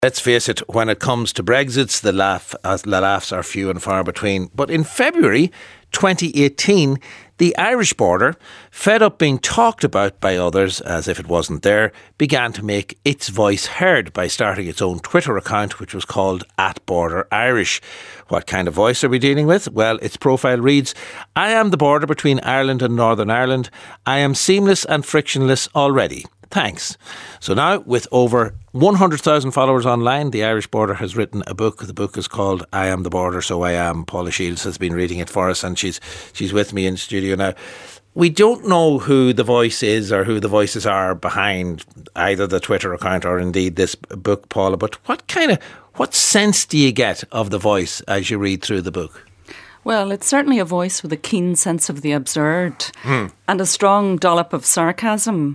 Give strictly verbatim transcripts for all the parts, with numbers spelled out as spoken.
Let's face it, when it comes to Brexit, the, laugh, uh, the laughs are few and far between. But in February twenty eighteen, the Irish border, fed up being talked about by others as if it wasn't there, began to make its voice heard by starting its own Twitter account, which was called at Border Irish. What kind of voice are we dealing with? Well, its profile reads, "I am the border between Ireland and Northern Ireland. I am seamless and frictionless already. Thanks." So now, with over one hundred thousand followers online, the Irish Border has written a book. The book is called I Am the Border, So I Am. Paula Shields has been reading it for us, and she's she's with me in studio now. We don't know who the voice is or who the voices are behind either the Twitter account or indeed this book, Paula, but what kind of, what sense do you get of the voice as you read through the book? Well, it's certainly a voice with a keen sense of the absurd mm. and a strong dollop of sarcasm.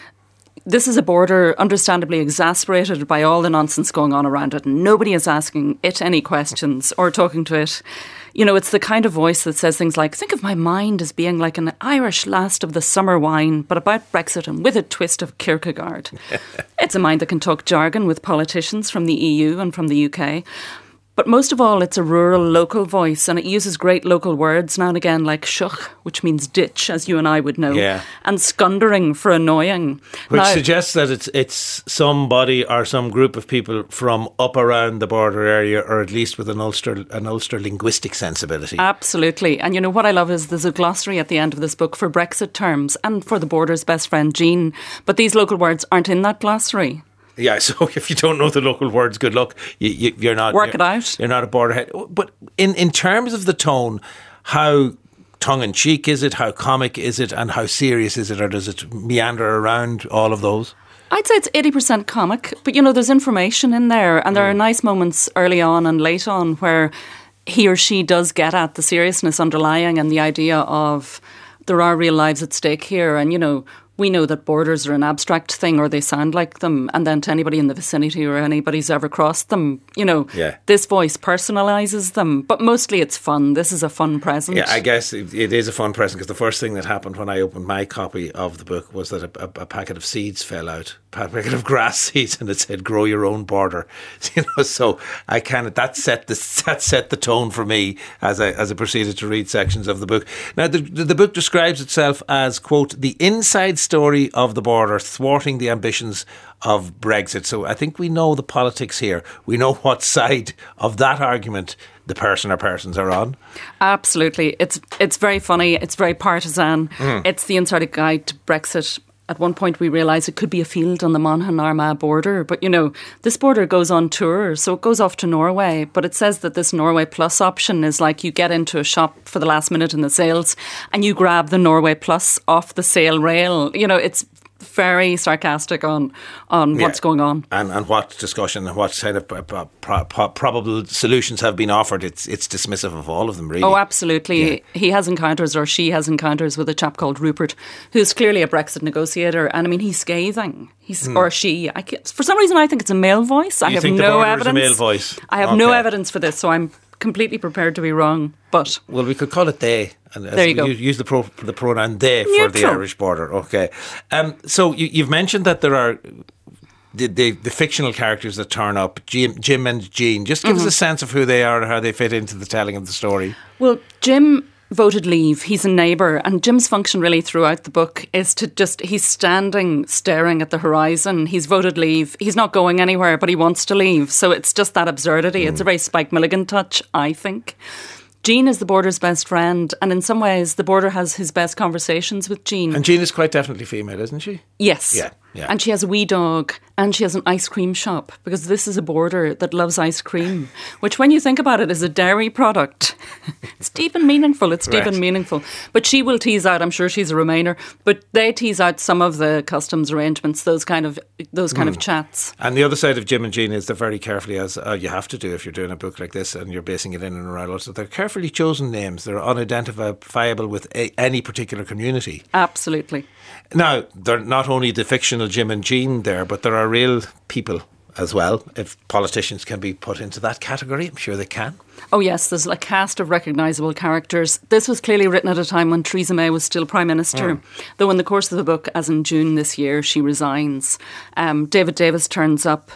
This is a border understandably exasperated by all the nonsense going on around it. Nobody is asking it any questions or talking to it. You know, it's the kind of voice that says things like, think of my mind as being like an Irish last of the summer wine, but about Brexit and with a twist of Kierkegaard. It's a mind that can talk jargon with politicians from the E U and from the U K. But most of all, it's a rural, local voice, and it uses great local words now and again, like shugh, which means ditch, as you and I would know, yeah. and scundering for annoying. Which now, suggests that it's it's somebody or some group of people from up around the border area, or at least with an Ulster, an Ulster linguistic sensibility. Absolutely. And you know, what I love is there's a glossary at the end of this book for Brexit terms and for the border's best friend, Jean. But these local words aren't in that glossary. Yeah, so if you don't know the local words, good luck. You, you, you're not work it out. You're not a borderhead. But in in terms of the tone, how tongue in cheek is it? How comic is it? And how serious is it? Or does it meander around all of those? I'd say it's eighty percent comic, but you know, there's information in there, and there mm. are nice moments early on and late on where he or she does get at the seriousness underlying and the idea of there are real lives at stake here, and you know. We know that borders are an abstract thing, or they sound like them, and then to anybody in the vicinity or anybody who's ever crossed them, you know, yeah. this voice personalises them. But mostly it's fun. This is a fun present. Yeah, I guess it, it is a fun present, because the first thing that happened when I opened my copy of the book was that a, a, a packet of seeds fell out, a packet of grass seeds, and it said "Grow your own border." You know, so I kind of that set the that set the tone for me as I as I proceeded to read sections of the book. Now, the the book describes itself as, quote, the inside story of the border thwarting the ambitions of Brexit. So I think we know the politics here. We know what side of that argument the person or persons are on. Absolutely. It's it's very funny. It's very partisan. Mm. It's the insider guide to Brexit. At one point we realised it could be a field on the Monaghan Armagh border. But, you know, this border goes on tour, so it goes off to Norway. But it says that this Norway Plus option is like you get into a shop for the last minute in the sales and you grab the Norway Plus off the sale rail. You know, it's very sarcastic on on yeah. what's going on and and what discussion and what kind of pro- pro- pro- probable solutions have been offered. It's it's dismissive of all of them, really. Oh, absolutely. Yeah. He has encounters, or she has encounters, with a chap called Rupert, who's clearly a Brexit negotiator, and I mean, he's scathing. He's mm. or she. I, for some reason, I think it's a male voice. I you have think no the evidence. Is a male voice? I have okay. no evidence for this, so I'm completely prepared to be wrong. But well, we could call it they. And there you go. Use the, pro, the pronoun they Neutral. for the Irish border. Okay. Um, so you, you've mentioned that there are the, the, the fictional characters that turn up, Jim, Jim and Jean. Just give mm-hmm. us a sense of who they are and how they fit into the telling of the story. Well, Jim voted leave. He's a neighbour, and Jim's function really throughout the book is to just, he's standing staring at the horizon. He's voted leave. He's not going anywhere, but he wants to leave. So it's just that absurdity. Mm. It's a very Spike Milligan touch, I think. Jean is the border's best friend, and in some ways the border has his best conversations with Jean. And Jean is quite definitely female, isn't she? Yes. Yeah. Yeah. And she has a wee dog, and she has an ice cream shop, because this is a border that loves ice cream, which, when you think about it, is a dairy product. It's deep and meaningful. It's deep right. and meaningful. But she will tease out, I'm sure she's a Remainer, but they tease out some of the customs arrangements, those kind of those kind mm. of chats. And the other side of Jim and Jean is they're very carefully, as uh, you have to do if you're doing a book like this and you're basing it in and around, so they're carefully chosen names. They're unidentifiable with a, any particular community. Absolutely. Now, they're not only the fictional Jim and Jean there, but there are real people as well. If politicians can be put into that category, I'm sure they can. Oh yes, there's a cast of recognisable characters. This was clearly written at a time when Theresa May was still Prime Minister, mm. though in the course of the book, as in June this year, she resigns. Um, David Davis turns up.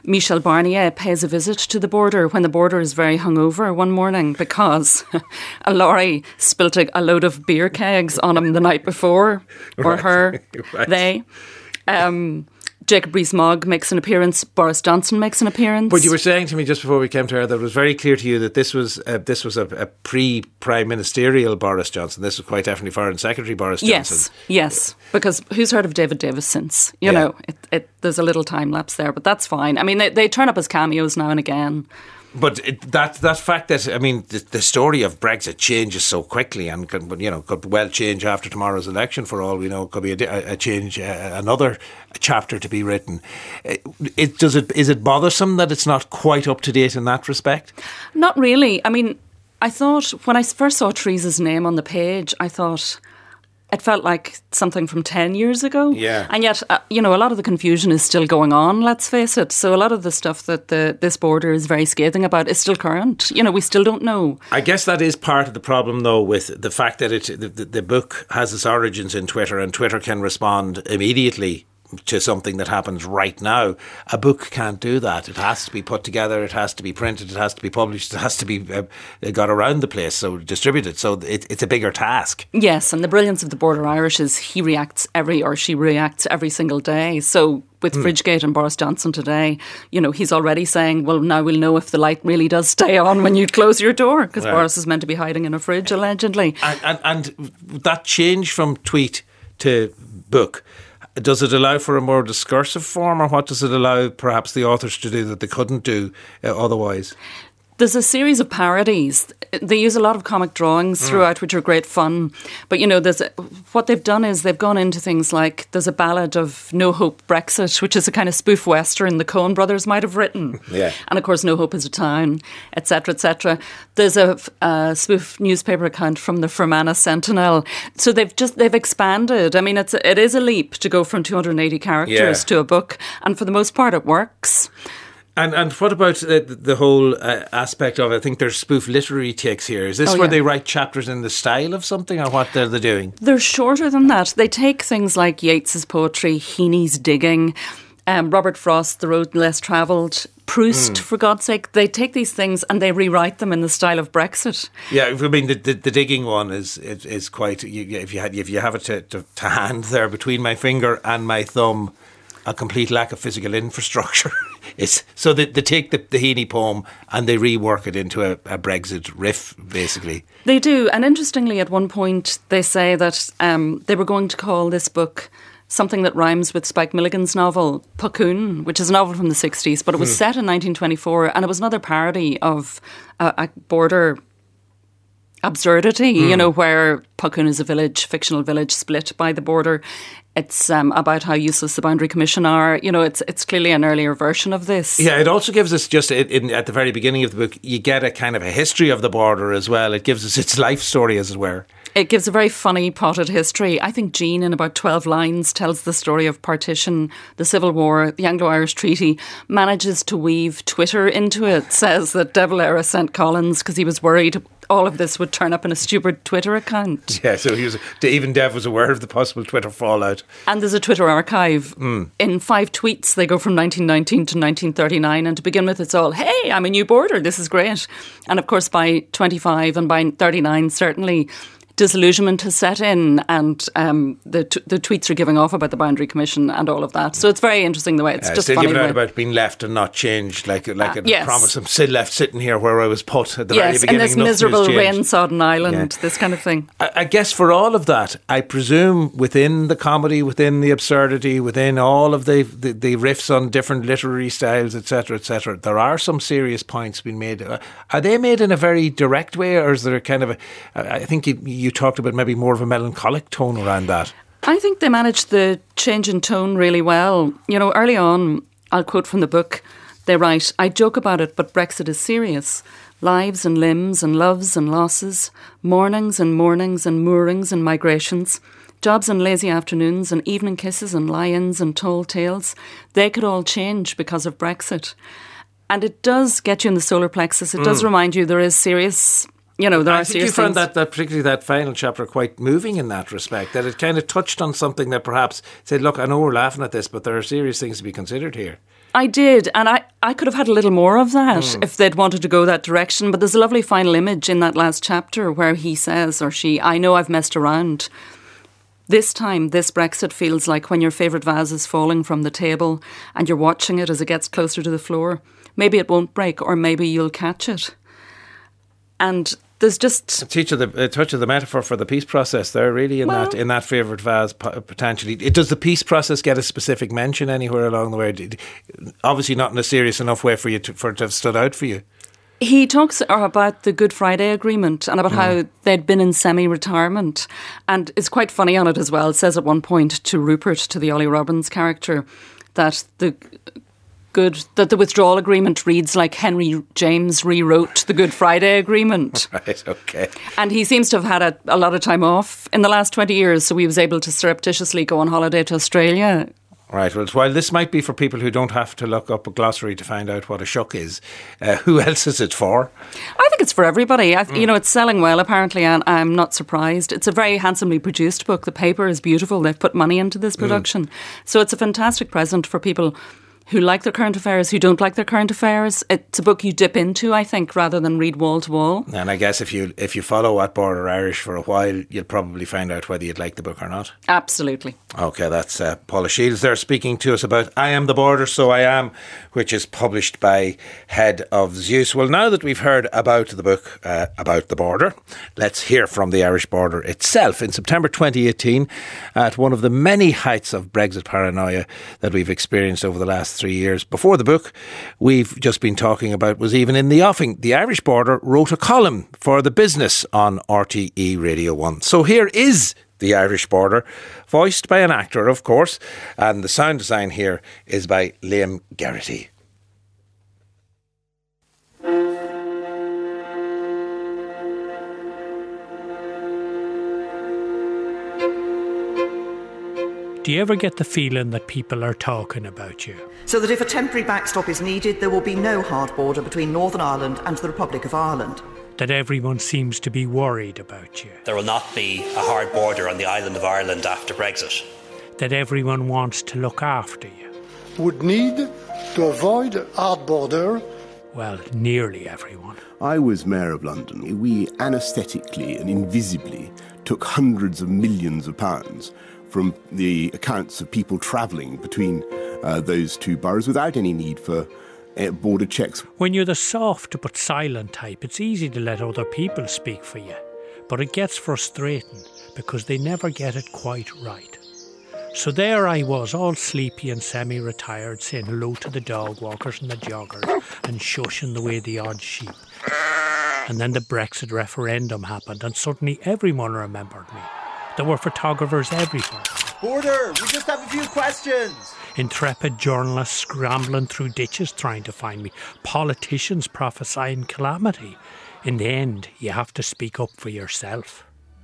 Michel Barnier pays a visit to the border when the border is very hungover one morning because a lorry spilt a, a load of beer kegs on him the night before, or right. her, right. they. Um, Jacob Rees-Mogg makes an appearance. Boris Johnson makes an appearance. But you were saying to me just before we came to air that it was very clear to you that this was uh, this was a, a pre-prime ministerial Boris Johnson. This was quite definitely Foreign Secretary Boris Johnson. Yes, yes. Because who's heard of David Davis since? You yeah. know, it, it, there's a little time lapse there, but that's fine. I mean, they, they turn up as cameos now and again. But it, that that fact that, I mean, the, the story of Brexit changes so quickly and could, you know, could well change after tomorrow's election for all we know. It could be a, a change, uh, another chapter to be written. It, it, does it, is it bothersome that it's not quite up to date in that respect? Not really. I mean, I thought, when I first saw Theresa's name on the page, I thought... It felt like something from ten years ago. Yeah. And yet, uh, you know, a lot of the confusion is still going on, let's face it. So a lot of the stuff that the, this border is very scathing about is still current. You know, we still don't know. I guess that is part of the problem, though, with the fact that it the, the book has its origins in Twitter and Twitter can respond immediately to something that happens right now. A book can't do that. It has to be put together, it has to be printed, it has to be published, it has to be uh, got around the place, so distributed. So it, it's a bigger task. Yes, and the brilliance of the Border Irish is he reacts every, or she reacts every single day. So with mm. Fridgegate and Boris Johnson today, you know, he's already saying, well, now we'll know if the light really does stay on when you close your door, because right. Boris is meant to be hiding in a fridge, allegedly. And, and, and that change from tweet to book, does it allow for a more discursive form, or what does it allow perhaps the authors to do that they couldn't do uh, otherwise? There's a series of parodies. They use a lot of comic drawings throughout, mm. which are great fun. But, you know, there's a, what they've done is they've gone into things like there's a ballad of No Hope Brexit, which is a kind of spoof western the Coen brothers might have written. Yeah. And, of course, No Hope is a Town, et cetera, et cetera. There's a, a spoof newspaper account from the Fermanagh Sentinel. So they've just they've expanded. I mean, it's a, it is a leap to go from two hundred eighty characters yeah. to a book. And for the most part, it works. And and what about the, the whole uh, aspect of it? I think there's spoof literary takes here. Is this oh, where yeah. they write chapters in the style of something, or what they're they doing? They're shorter than that. They take things like Yeats's poetry, Heaney's digging, um, Robert Frost, The Road Less Travelled, Proust, mm. for God's sake. They take these things and they rewrite them in the style of Brexit. Yeah, I mean, the, the, the digging one is is, is quite... You, if you had if you have it to, to, to hand there between my finger and my thumb, a complete lack of physical infrastructure. It's, so they, they take the, the Heaney poem and they rework it into a, a Brexit riff, basically. They do. And interestingly, at one point, they say that um, they were going to call this book something that rhymes with Spike Milligan's novel, Puckhoon, which is a novel from the sixties, but it was hmm. set in nineteen twenty-four, and it was another parody of a, a border absurdity, mm. you know, where Puckhoon is a village, fictional village split by the border. It's um, about how useless the Boundary Commission are. You know, it's it's clearly an earlier version of this. Yeah, it also gives us just in, in, at the very beginning of the book, you get a kind of a history of the border as well. It gives us its life story, as it were. It gives a very funny potted history. I think Jean, in about twelve lines, tells the story of partition, the Civil War, the Anglo-Irish Treaty, manages to weave Twitter into it, says that De Valera sent Collins because he was worried all of this would turn up in a stupid Twitter account. Yeah, so he was, even Dev was aware of the possible Twitter fallout. And there's a Twitter archive. Mm. In five tweets, they go from nineteen nineteen to nineteen thirty-nine. And to begin with, it's all, hey, I'm a new border, this is great. And of course, by twenty-five and by thirty-nine, certainly disillusionment has set in, and um, the t- the tweets are giving off about the Boundary Commission and all of that. So it's very interesting the way it's uh, just still funny. Still giving out about being left and not changed, like like uh, a yes. promise. I'm still left sitting here where I was put at the yes, very beginning. Yes, in this miserable rain-sodden island, yeah. this kind of thing. I, I guess for all of that, I presume within the comedy, within the absurdity, within all of the, the, the riffs on different literary styles, et cetera, et cetera, there are some serious points being made. Are they made in a very direct way, or is there a kind of a... I think you, you talked about maybe more more of a melancholic tone around that? I think they managed the change in tone really well. You know, early on, I'll quote from the book, they write, I joke about it, but Brexit is serious. Lives and limbs and loves and losses, mornings and mornings and moorings and migrations, jobs and lazy afternoons and evening kisses and lie-ins and told tales, they could all change because of Brexit. And it does get you in the solar plexus. It mm. does remind you there is serious... You know, there I are think you found that, that particularly that final chapter quite moving in that respect, that it kind of touched on something that perhaps said, look, I know we're laughing at this, but there are serious things to be considered here. I did, and I, I could have had a little more of that mm. if they'd wanted to go that direction. But there's a lovely final image in that last chapter where he says, or she, I know I've messed around. This time, this Brexit feels like when your favourite vase is falling from the table and you're watching it as it gets closer to the floor. Maybe it won't break, or maybe you'll catch it. And there's just a touch of the a touch of the metaphor for the peace process there, really, in well, that in that favourite vase potentially. It, does the peace process get a specific mention anywhere along the way? Obviously, not in a serious enough way for you to, for it to have stood out for you. He talks about the Good Friday Agreement and about mm. how they'd been in semi-retirement, and it's quite funny on it as well. It says at one point to Rupert, to the Ollie Robbins character, that the good that the withdrawal agreement reads like Henry James rewrote the Good Friday Agreement. Right, okay. And he seems to have had a, a lot of time off in the last twenty years, so he was able to surreptitiously go on holiday to Australia. Right, well, while this might be for people who don't have to look up a glossary to find out what a shuck is, uh, who else is it for? I think it's for everybody. I, mm. You know, it's selling well, apparently, and I'm not surprised. It's a very handsomely produced book. The paper is beautiful. They've put money into this production. Mm. So it's a fantastic present for people who like their current affairs, who don't like their current affairs. It's a book you dip into, I think, rather than read wall to wall. And I guess if you if you follow What Border Irish for a while, you'll probably find out whether you'd like the book or not. Absolutely. OK, that's uh, Paula Shields there speaking to us about I Am the Border, So I Am, which is published by Head of Zeus. Well, now that we've heard about the book uh, about the border, let's hear from the Irish border itself. In September twenty eighteen, at one of the many heights of Brexit paranoia that we've experienced over the last three years. Before the book we've just been talking about was even in the offing, the Irish Border wrote a column for The Business on R T E Radio one. So here is the Irish Border, voiced by an actor, of course, and the sound design here is by Liam Geraghty. Do you ever get the feeling that people are talking about you? So that if a temporary backstop is needed, there will be no hard border between Northern Ireland and the Republic of Ireland. That everyone seems to be worried about you. There will not be a hard border on the island of Ireland after Brexit. That everyone wants to look after you. Would need to avoid a hard border. Well, nearly everyone. I was Mayor of London. We anaesthetically and invisibly took hundreds of millions of pounds from the accounts of people travelling between uh, those two boroughs without any need for uh, border checks. When you're the soft but silent type, it's easy to let other people speak for you. But it gets frustrating because they never get it quite right. So there I was, all sleepy and semi-retired, saying hello to the dog walkers and the joggers and shushing away the odd sheep. And then the Brexit referendum happened and suddenly everyone remembered me. There were photographers everywhere. Border, we just have a few questions. Intrepid journalists scrambling through ditches trying to find me. Politicians prophesying calamity. In the end, you have to speak up for yourself.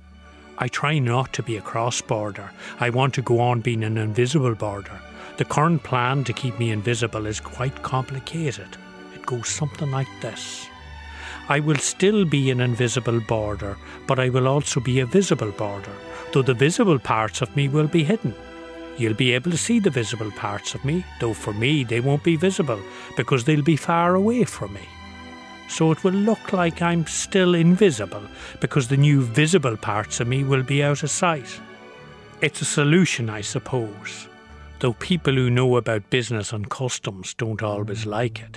I try not to be a cross-border. I want to go on being an invisible border. The current plan to keep me invisible is quite complicated. It goes something like this. I will still be an invisible border, but I will also be a visible border, though the visible parts of me will be hidden. You'll be able to see the visible parts of me, though for me they won't be visible, because they'll be far away from me. So it will look like I'm still invisible, because the new visible parts of me will be out of sight. It's a solution, I suppose, though people who know about business and customs don't always like it.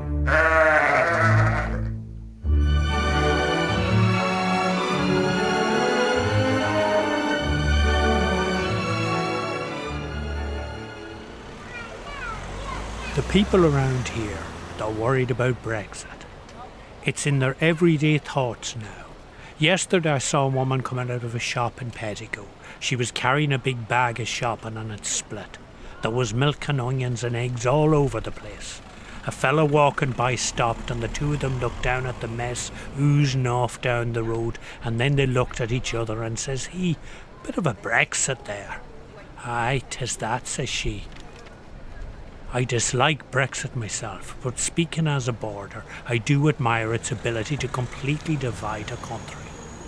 The people around here, they're worried about Brexit. It's in their everyday thoughts now. Yesterday I saw a woman coming out of a shop in Pettigo. She was carrying a big bag of shopping and it split. There was milk and onions and eggs all over the place. A fella walking by stopped and the two of them looked down at the mess oozing off down the road, and then they looked at each other and says he, bit of a Brexit there. Aye, 'tis that, says she. I dislike Brexit myself, but speaking as a border, I do admire its ability to completely divide a country.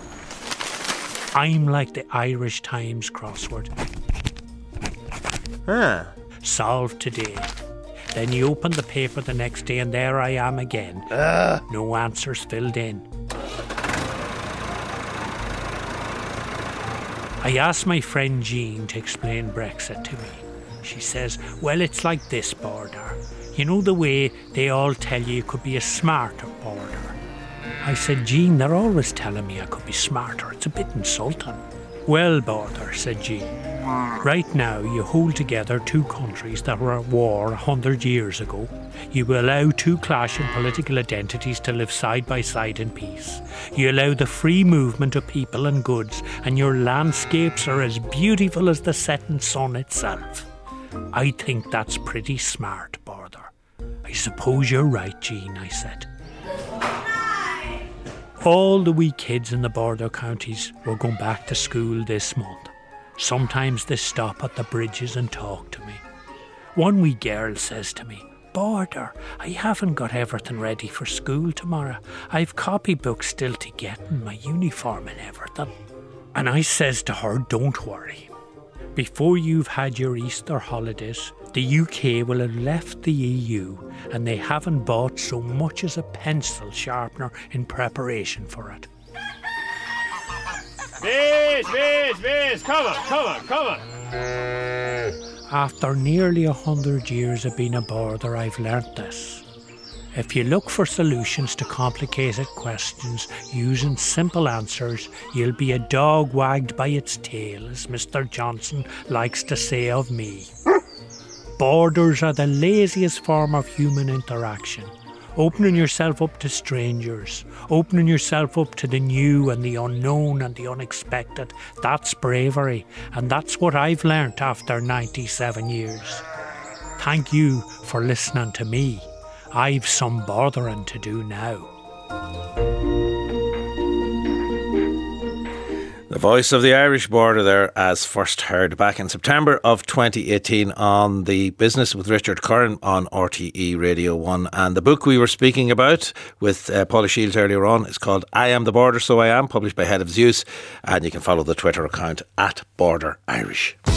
I'm like the Irish Times crossword. Huh. Solved today. Then you open the paper the next day and there I am again. Uh. No answers filled in. I asked my friend Jean to explain Brexit to me. She says, well, it's like this, Border. You know the way they all tell you you could be a smarter, Border? I said, Jean, they're always telling me I could be smarter. It's a bit insulting. Well, Border, said Jean, right now you hold together two countries that were at war a hundred years ago. You allow two clashing political identities to live side by side in peace. You allow the free movement of people and goods, and your landscapes are as beautiful as the setting sun itself. I think that's pretty smart, Border. I suppose you're right, Jean, I said. All the wee kids in the border counties were going back to school this month. Sometimes they stop at the bridges and talk to me. One wee girl says to me, Border, I haven't got everything ready for school tomorrow. I've copybooks still to get and my uniform and everything. And I says to her, don't worry. Before you've had your Easter holidays, the U K will have left the E U and they haven't bought so much as a pencil sharpener in preparation for it. Viz, Viz, Viz, come on, come on, come on. After nearly a hundred years of being a border, I've learnt this. If you look for solutions to complicated questions using simple answers, you'll be a dog wagged by its tail, as Mister Johnson likes to say of me. Borders are the laziest form of human interaction. Opening yourself up to strangers, opening yourself up to the new and the unknown and the unexpected, that's bravery, and that's what I've learnt after ninety-seven years. Thank you for listening to me. I've some bothering to do now. The voice of the Irish border there, as first heard back in September of twenty eighteen on The Business with Richard Curran on R T E Radio one. And the book we were speaking about with uh, Paula Shields earlier on is called I Am the Border, So I Am, published by Head of Zeus. And you can follow the Twitter account at Border Irish.